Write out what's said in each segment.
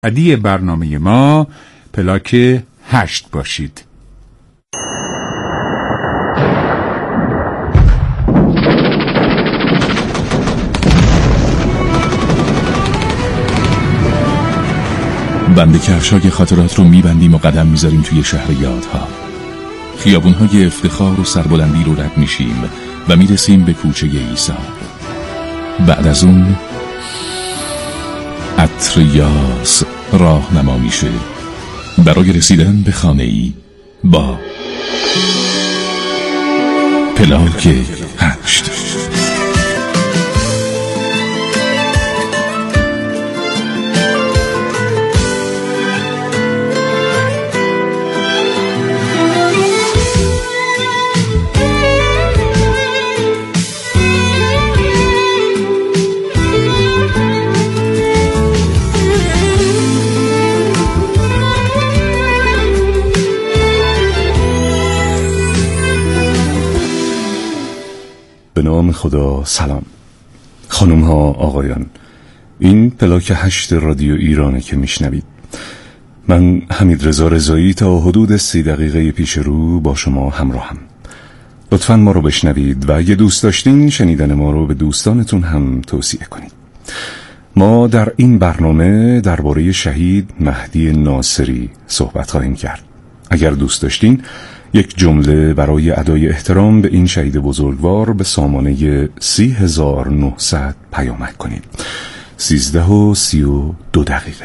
بعدی برنامه ما پلاک 8 باشید. بند کفشای خاطرات رو میبندیم و قدم میذاریم توی شهر یادها. خیابونهای افتخار و سربلندی رو رد میشیم و میرسیم به کوچه عیسی. بعد از اون عطر یاس راهنما میشه برای رسیدن به خانه‌ای با پلاک 8. به نام خدا. سلام خانم ها، آقایان، این پلاک 8 رادیو ایرانه که میشنوید. من حمیدرضا رضایی تا حدود 30 دقیقه پیش رو با شما همراهم. لطفاً ما رو بشنوید و اگه دوست داشتین شنیدن ما رو به دوستانتون هم توصیه کنید. ما در این برنامه درباره شهید مهدی ناصری صحبت خواهیم کرد. اگر دوست داشتین یک جمله برای ادای احترام به این شهید بزرگوار به سامانه 30900 پیامک کنید. 13:32.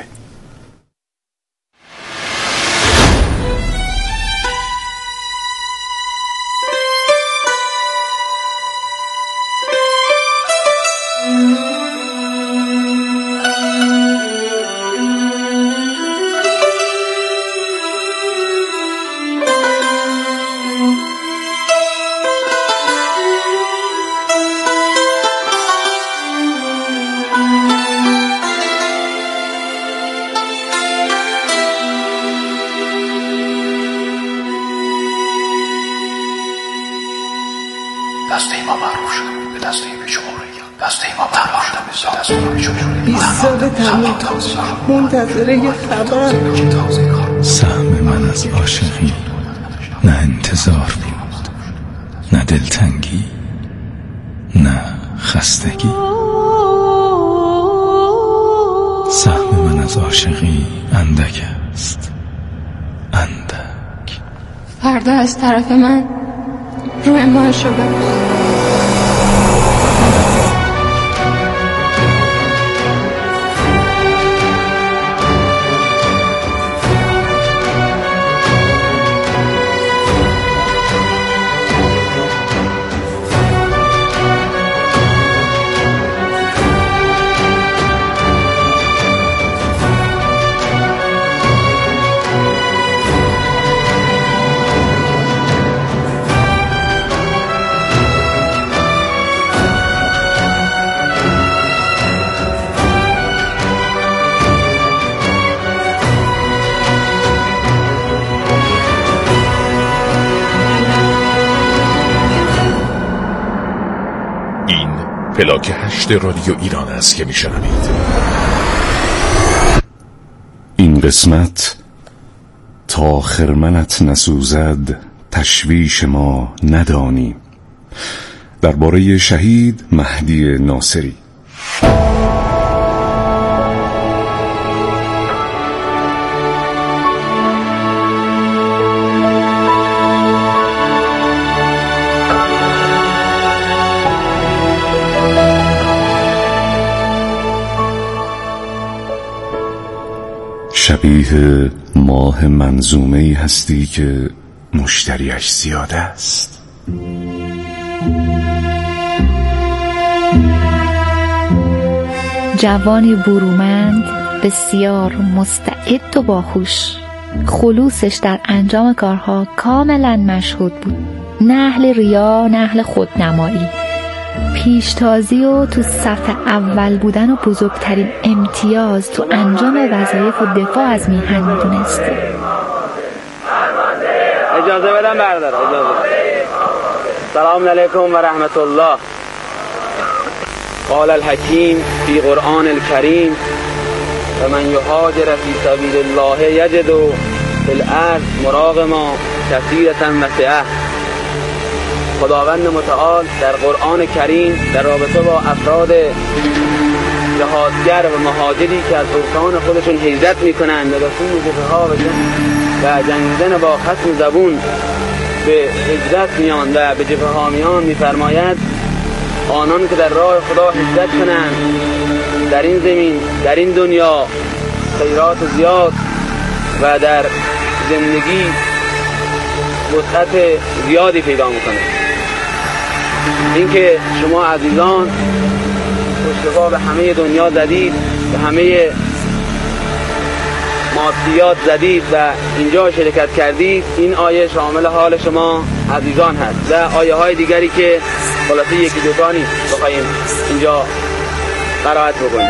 دسته ما معروف شد به دسته جمهوریت. دسته ما معروف شد به دسته جمهوریت. 20 سال تموم منتظره یه خبر. سهم من از عاشقی نه انتظار بود، نه دلتنگی، نه خستگی. سهم من از عاشقی اندک است، اندک. فردا از طرف من روی ما شده. پلاک 8 رادیو ایران است که میشنوید. این قسمت تا خرمنت نسوزد تشویش ما ندانیم، درباره شهید مهدی ناصری. شبیه ماه منظومه‌ای هستی که مشتریش زیاده است. جوانی برومند، بسیار مستعد و باهوش. خلوصش در انجام کارها کاملا مشهود بود. نه اهل ریا، نه اهل خودنمایی. پیشتازی و تو صف اول بودن و بزرگترین امتیاز تو انجام وظایف و دفاع از میهن میدونست. اجازه بدم بردار. سلام علیکم و رحمت الله. قال الحکیم فی قرآن الکریم و من یهاجر فی سبیل الله یجد فی الارض مراغما کثیرة وسعة. خداوند متعال در قرآن کریم در رابطه با افراد جهادگر و مهاجری که از اوطان خودشون هجرت میکنند و رسول جبهه‌ها و جنگیدن با خصم زبون به هجرت میان و به جبهه‌ها میان میفرماید آنان که در راه خدا هجرت کنند در این زمین در این دنیا خیرات زیاد و در زندگی وسعت زیادی پیدا میکنه. اینکه شما عزیزان پشتوار به همه دنیا زدید، به همه مادیات زدید و اینجا شرکت کردید، این آیه شامل حال شما عزیزان هست و آیه های دیگری که خلاصه یکی دو تا نیست بخوایم اینجا قرائت بکنیم.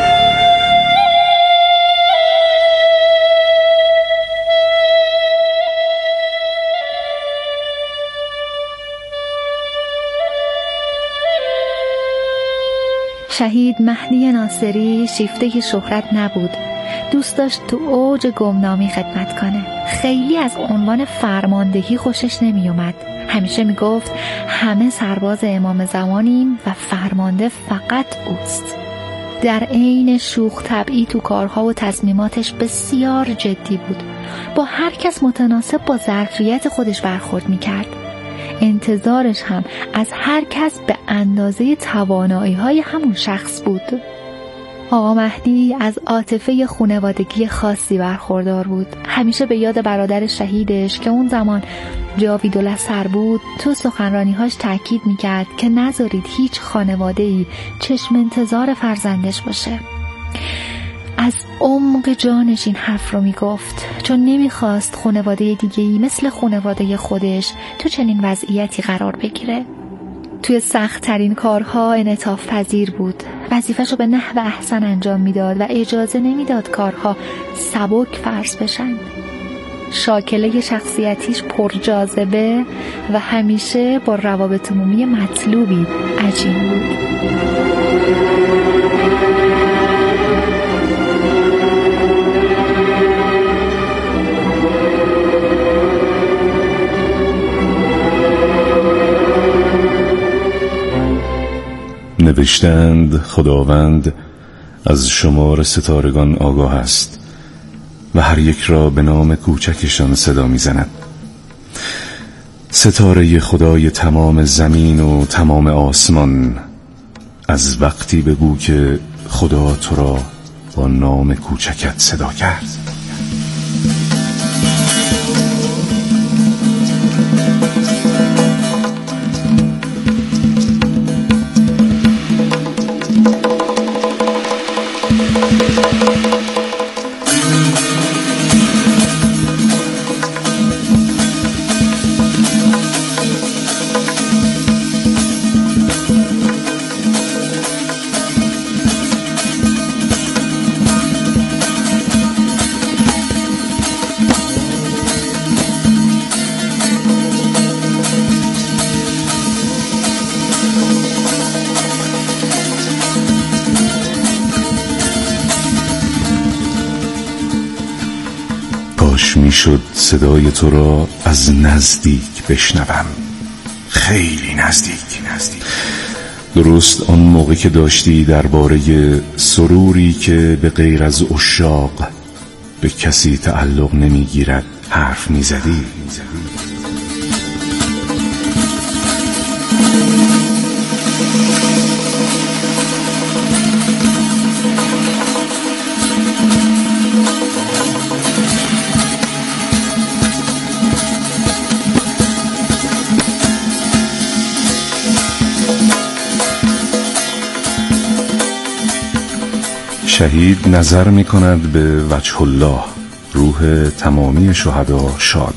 شهید مهدی ناصری شیفته شهرت نبود. دوست داشت تو اوج گمنامی خدمت کنه. خیلی از عنوان فرماندهی خوشش نمی اومد. همیشه می گفت همه سرباز امام زمانیم و فرمانده فقط اوست. در عین شوخ طبعی تو کارها و تصمیماتش بسیار جدی بود. با هر کس متناسب با ظرفیت خودش برخورد می کرد. انتظارش هم از هر کس به اندازه توانایی‌های همون شخص بود. آقا مهدی از عاطفه خانوادگی خاصی برخوردار بود. همیشه به یاد برادر شهیدش که اون زمان جاویدالاسر بود تو سخنرانی‌هاش تاکید می‌کرد که نذارید هیچ خانواده‌ای چشم انتظار فرزندش باشه. از عمق جانش این حرف رو میگفت چون نمیخواست خانواده دیگه‌ای مثل خانواده خودش تو چنین وضعیتی قرار بگیره. توی سخت ترین کارها انعطاف پذیر بود. وظیفه‌شو به نحو احسن انجام میداد و اجازه نمیداد کارها سبک فرض بشن. شاکله شخصیتیش پرجاذبه و همیشه با روابط عمومی مطلوبی عجین بود. نوشتند خداوند از شمار ستارگان آگاه است و هر یک را به نام کوچکشان صدا می‌زند. ستاره خدای تمام زمین و تمام آسمان، از وقتی بگو که خدا تو را با نام کوچکت صدا کرد. میشد صدای تو را از نزدیک بشنوم، خیلی نزدیک. درست آن موقع که داشتی درباره سروری که به غیر از عشاق به کسی تعلق نمیگیرد حرف میزدی. شهید نظر می کند به وجه الله، روح تمامی شهدا شاد.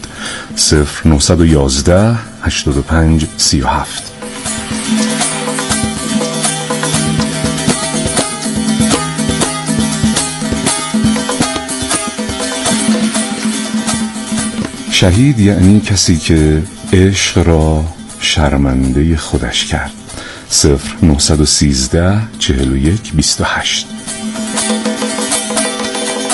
0911 85 37. شهید یعنی کسی که عشق را شرمنده خودش کرد. 0913 41 28.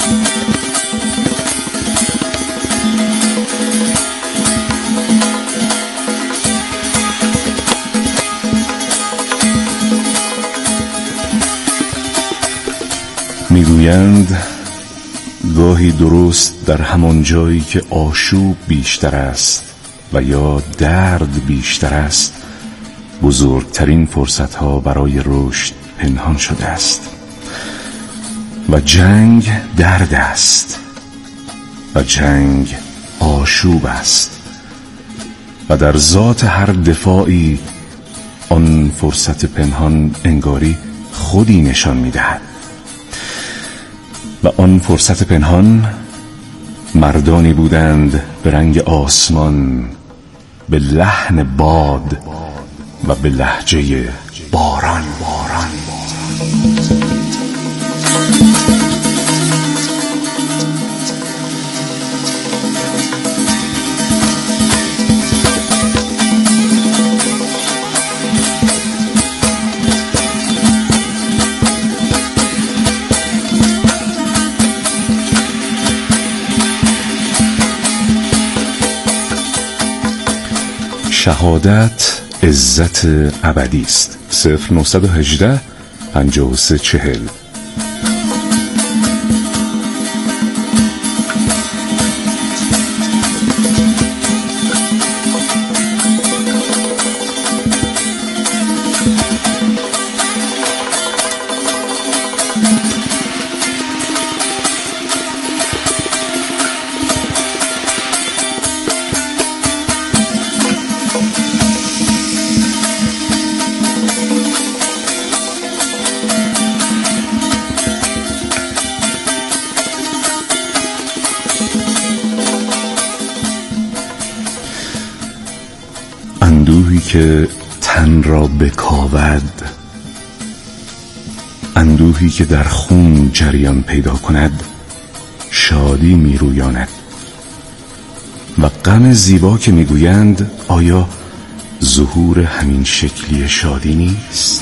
میگویند گاهی درست در همان جایی که آشوب بیشتر است و یا درد بیشتر است، بزرگترین فرصتها برای رشد پنهان شده است. و جنگ درد است و جنگ آشوب است و در ذات هر دفاعی آن فرصت پنهان انگاری خودی نشان می‌دهد. و آن فرصت پنهان مردانی بودند به رنگ آسمان، به لحن باد و به لهجه باران. شهادت عزت ابدی است. 0918 5340. اندوهی که تن را بکاود، اندوهی که در خون جریان پیدا کند، شادی می رویاند. و غم زیبا که می گویند، آیا ظهور همین شکلی شادی نیست؟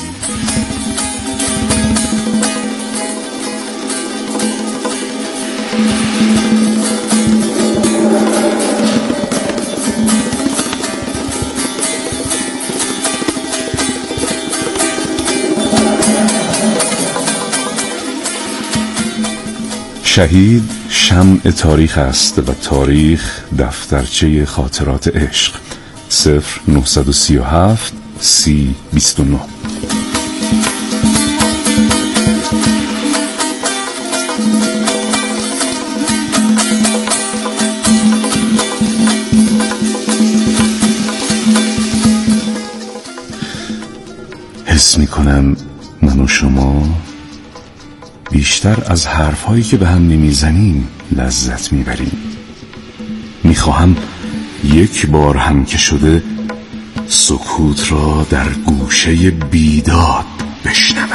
شهید شمع تاریخ است و تاریخ دفترچه خاطرات عشق. 0937 3029. حس می‌کنم من و شما بیشتر از حرفهایی که به هم نمیزنیم لذت میبریم. میخواهم یک بار هم که شده سکوت را در گوشه بیداد بشنوم.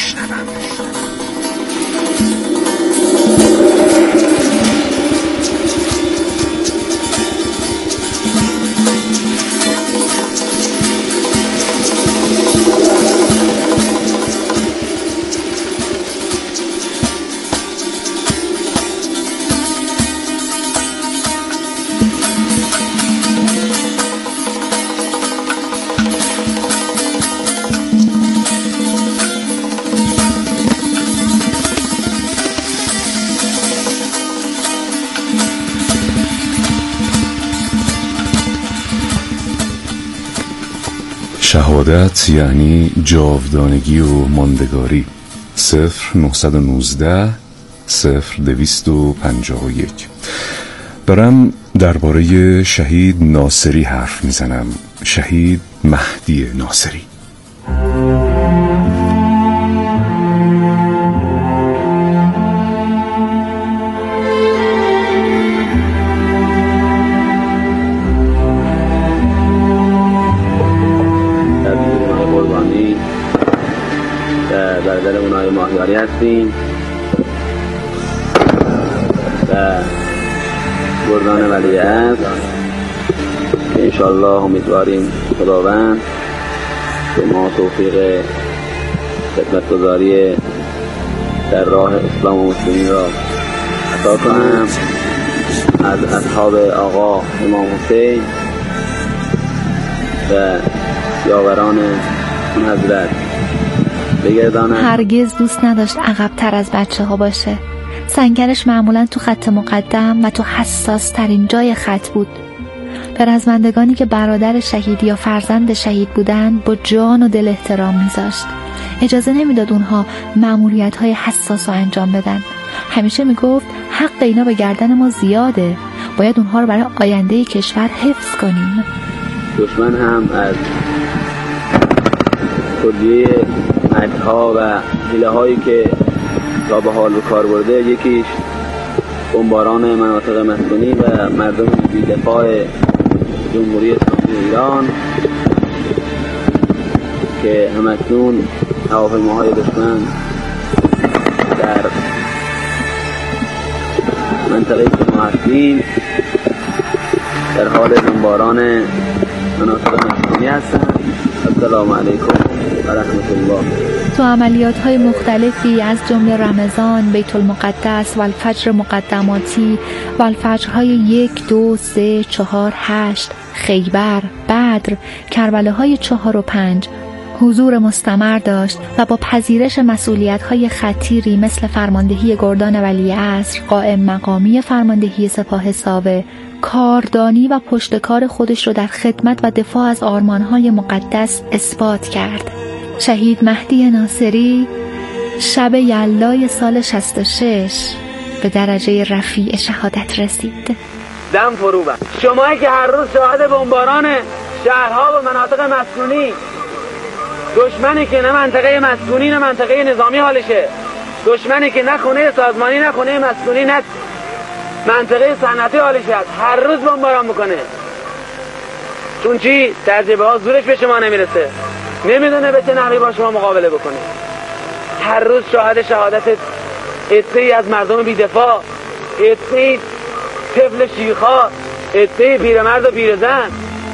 شهادت یعنی جاودانگی و ماندگاری. 0919 0251. دارم درباره شهید ناصری حرف میزنم. شهید مهدی ناصری. در اونای ماهیاری هستیم و گردان ولیعصر که انشالله امیدواریم خداوند به ما توفیق خدمتگزاری در راه اسلام و مسلمین را عطا کنم از اصحاب آقا امام حسین و یاوران اون حضرت بگردانم. هرگز دوست نداشت عقب‌تر از بچه ها باشه. سنگرش معمولاً تو خط مقدم و تو حساس ترین جای خط بود. به رزمندگانی که برادر شهید یا فرزند شهید بودن با جان و دل احترام میذاشت. اجازه نمیداد اونها مأموریت‌های حساس رو انجام بدن. همیشه میگفت حق اینا به گردن ما زیاده، باید اونها رو برای آینده کشور حفظ کنیم. دشمن هم از کلیه مکرها و حیله‌هایی که تا به حال به کار برده، یکیش بمباران مناطق مسکونی و مردم بی‌دفاع جمهوری اسلامی ایران که همکنون هواپیماهای دشمن در منطقه که ما هستیم در حال بمباران مناطق مسکونی هستند. السلام علیکم و رحمت الله. تو عملیات‌های مختلفی از جمله رمضان، بیت المقدس و الفجر مقدماتی و الفجرهای 1، 2، 3، 4، 8، خیبر، بدر، کربلاهای 4 و 5 حضور مستمر داشت و با پذیرش مسئولیت‌های خطیری مثل فرماندهی گردان ولیعصر، قائم مقامی فرماندهی سپاه ساوه، کاردانی و پشتکار خودش رو در خدمت و دفاع از آرمان‌های مقدس اثبات کرد. شهید مهدی ناصری شب یلای سال 66 به درجه رفیع شهادت رسید. دم فرو بند. شمایی که هر روز شاهد بمباران شهرها و مناطق مسکونی، دشمنی که نه منطقه مسکونی نه منطقه نظامی حالشه، دشمنی که نه خونه سازمانی نه خونه مسکونی نه منطقه صنعتی حالشه، هر روز بمباران میکنه. چون چی؟ تجربه ها زورش به شما نمیرسه، نمیدونه به چه نحوی با شما مقابله بکنه. هر روز شاهد شهادت عده‌ای از مردم بی‌دفاع، عده‌ای طفل شیخا، عده‌ای پیرمرد و پیرزن،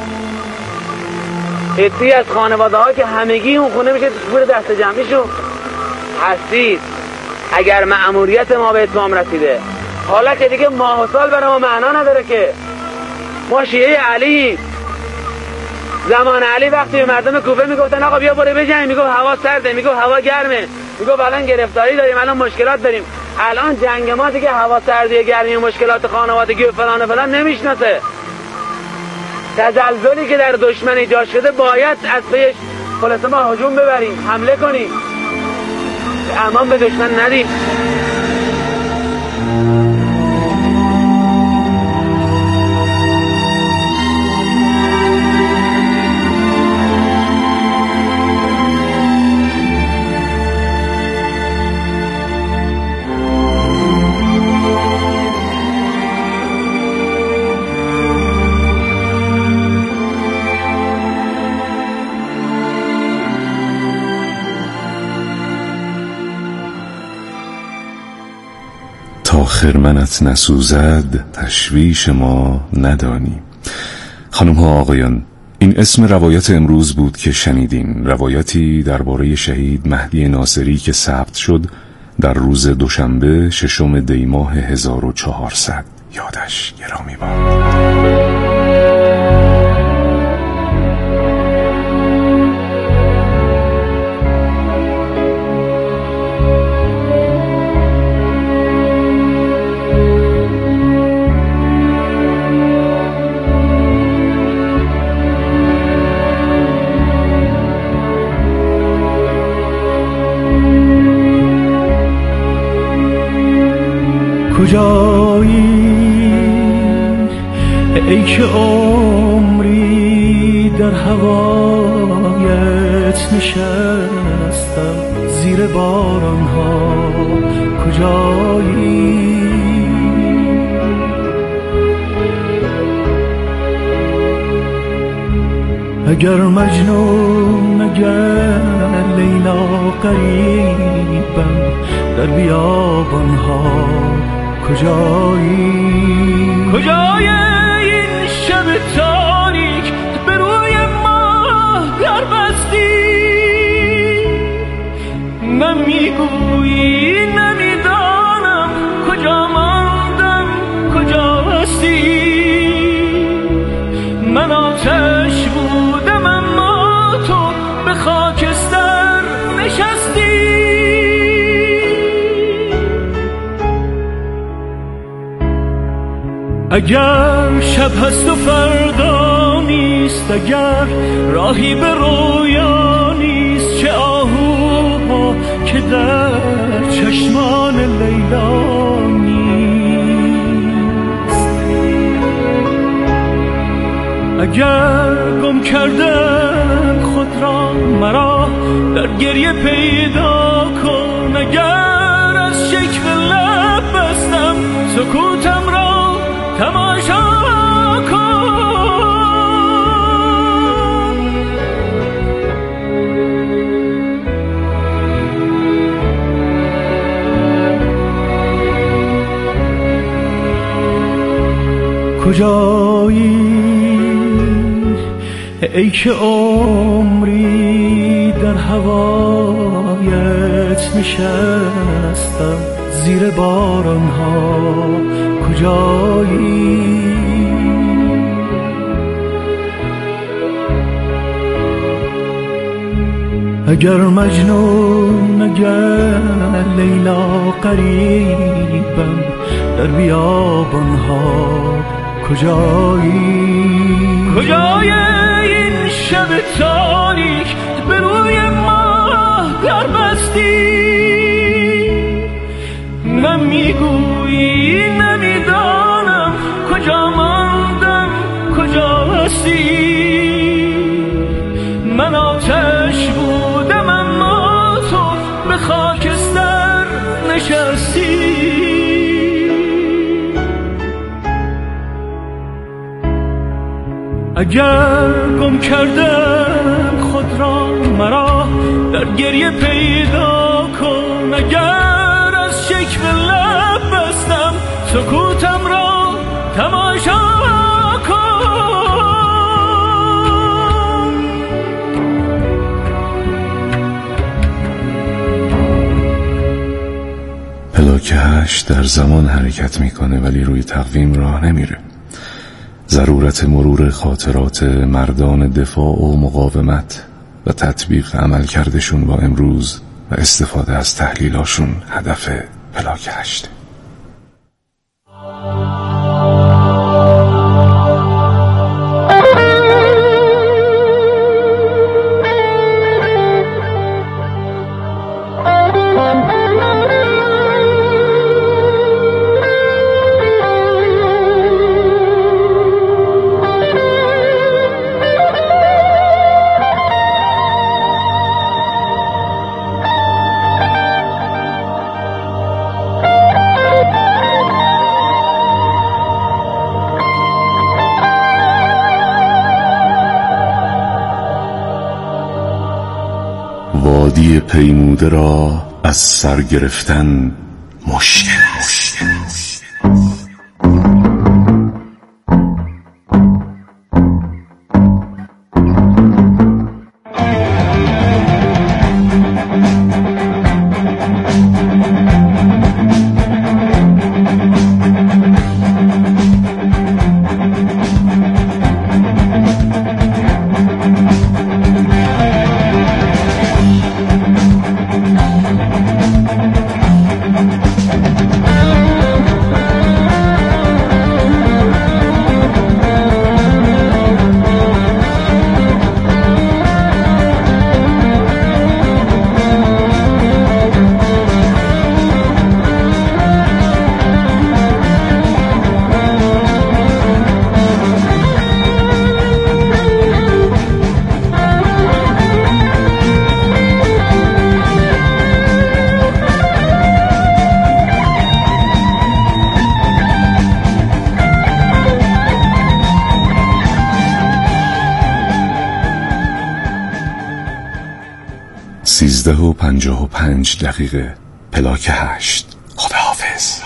عده‌ای از خانواده ها که همگی اون خونه میشه پول دست جمعیشون هستید. اگر مأموریت ما به اتمام رسیده، حالا که دیگه ماه و سال برای ما معنا نداره که ما شیعه علی. زمان علی وقتی به مردم کوفه میگفتن آقا بیا برو بجنگ، میگفت هوا سرده، میگفت هوا گرمه، میگفت الان گرفتاری داریم، الان مشکلات داریم. الان جنگ ما دیگه هوا سردی، گرمی، مشکلات خانوادگی و فلان و فلان نمیشناسه. تزلزلی که در دشمن ایجاد شده باید از پیش خلاصه ما هجوم ببریم، حمله کنیم، امان به دشمن ندیم. تا خرمنت نسوزد تشویش ما ندانی. خانم ها آقایان، این اسم روایت امروز بود که شنیدین، روایتی درباره شهید مهدی ناصری که ثبت شد در روز دوشنبه 6 دی ماه 1400. یادش گرامی باد. کجایی ای که عمری در هوایت نشستم زیر بارانها، کجایی اگر مجنون اگر لیلا قریبم در بیابانها، کجای این شب تاریک به روی ما در بستی، نمیگویی نمیدانم کجا من اگر شب هست و فردا نیست، اگر راهی به رویا نیست، چه آهوها که در چشمان لیلا نیست. اگر گم کردم خود را مرا در گریه پیدا کن، اگر از شکوه لب بستم سکوتم را تماشا کن. کجایی ای که عمری در هوایت نشستم زیر بارانها؟ کجایی اگر مجنون اگر لیلا قریبم در بیابانها؟ کجای این شب تاریک به روی ماه در بستی؟ نمیگویی نمیدانم کجا ماندم کجا هستی. من آتش بودم اما تو به خاکستر نشستی. اگر گم کردم خود را مرا در گریه پیدا کن، اگر از شکوه لب بستم سکوتم را تماشا کن. پلاک 8 در زمان حرکت میکنه ولی روی تقویم راه نمیره. ضرورت مرور خاطرات مردان دفاع و مقاومت و تطبیق عمل کردشون با امروز و استفاده از تحلیلاشون هدف پلاک 8. وادی پیموده را از سر گرفتن مشکل است. سیزده و 55 دقیقه. پلاک 8. خداحافظ.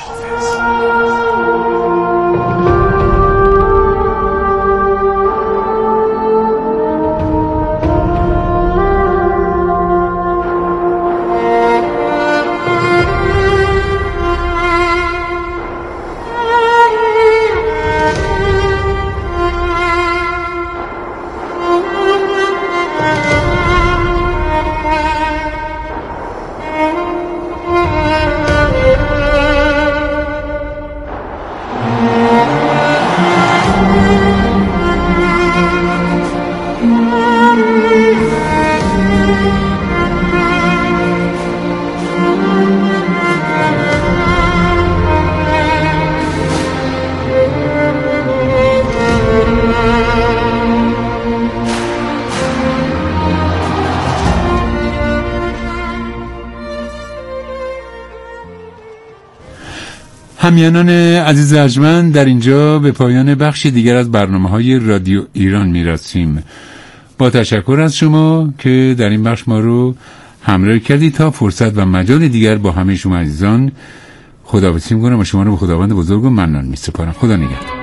همیانان عزیز ارجمند، در اینجا به پایان بخشی دیگر از برنامه‌های رادیو ایران میرسیم. با تشکر از شما که در این بخش ما رو همراهی کردید. تا فرصت و مجال دیگر با همه شما عزیزان خداحافظی می‌کنم و شما رو به خداوند بزرگ و منان می‌سپارم. خدا نگهدار.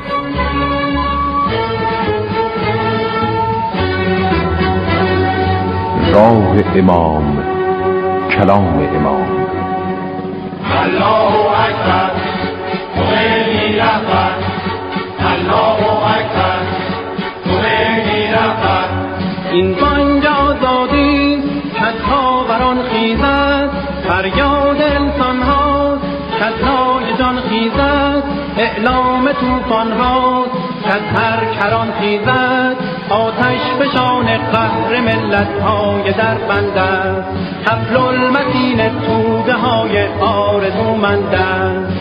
راه امام، کلام امام. الله اکبر، خمینی رهبر. الله اکبر، خمینی رهبر. این بانگ آزادی کز خاوران خیزد، فریاد انسان هاست کز نای جان خیزد، اعلام طوفان هاست کز هر کران خیزد، آتش فشان قهر ملت های در بند است، حبل المتین توده های آرزومند است.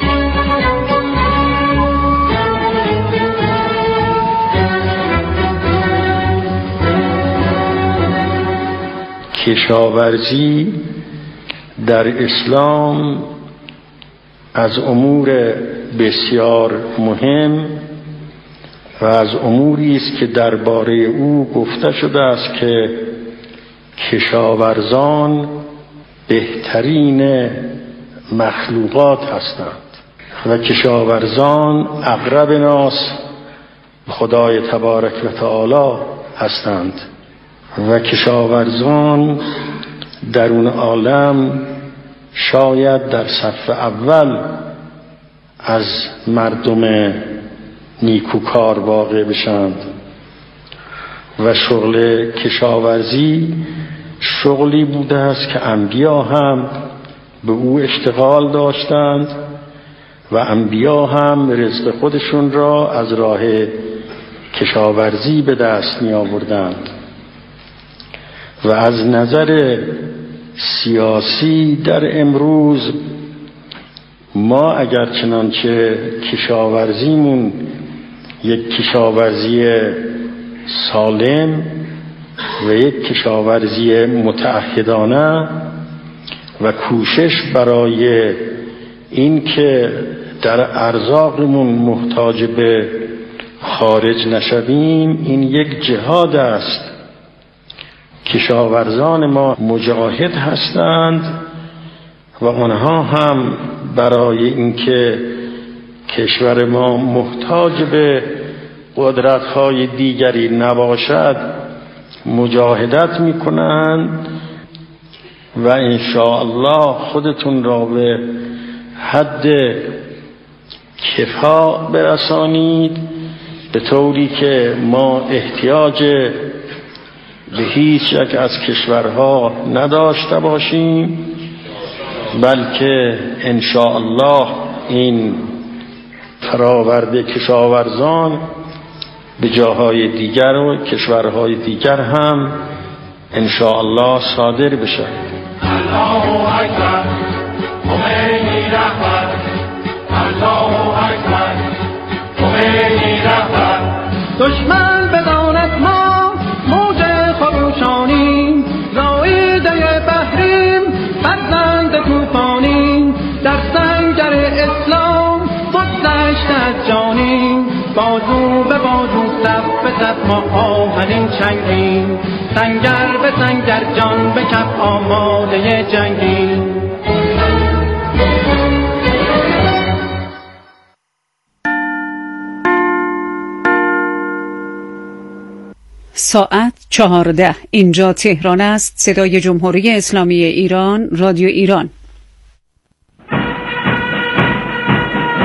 کشاورزی در اسلام از امور بسیار مهم و از اموری است که درباره او گفته شده است که کشاورزان بهترین مخلوقات هستند و کشاورزان اقرب ناس خدای تبارک و تعالی هستند و کشاورزان در اون عالم شاید در صف اول از مردم نیکوکار واقع بشند و شغل کشاورزی شغلی بوده است که انبیا هم به او اشتغال داشتند و انبیا هم رزق خودشون را از راه کشاورزی به دست می آوردند و از نظر سیاسی در امروز ما اگر چنانچه کشاورزیمون یک کشاورزی سالم و یک کشاورزی متعهدانه و کوشش برای این که در ارزاقمون محتاج به خارج نشویم، این یک جهاد است. کشاورزان ما مجاهد هستند و آنها هم برای اینکه کشور ما محتاج به قدرت‌های دیگری نباشد مجاهدت می‌کنند و انشاءالله خودتون را به حد کفا برسانید به طوری که ما احتیاج به هیچ یک از کشورها نداشته باشیم، بلکه انشاءالله این فراورده کشاورزان به جاهای دیگر و کشورهای دیگر هم انشاءالله صادر بشه. الله اکبر، خمینی رهبر. الله اکبر، خمینی رهبر. دشمن بداند ما موج خروشانیم، رایده بحریم، فرزند طوفانیم، در سنگر اسلام بگذشت از جانیم، بازو به بازو صف به صف ما آهنین چنگیم، سنگر به سنگر جان به کف آماده جنگیم. ساعت 14. اینجا تهران است. صدای جمهوری اسلامی ایران، رادیو ایران.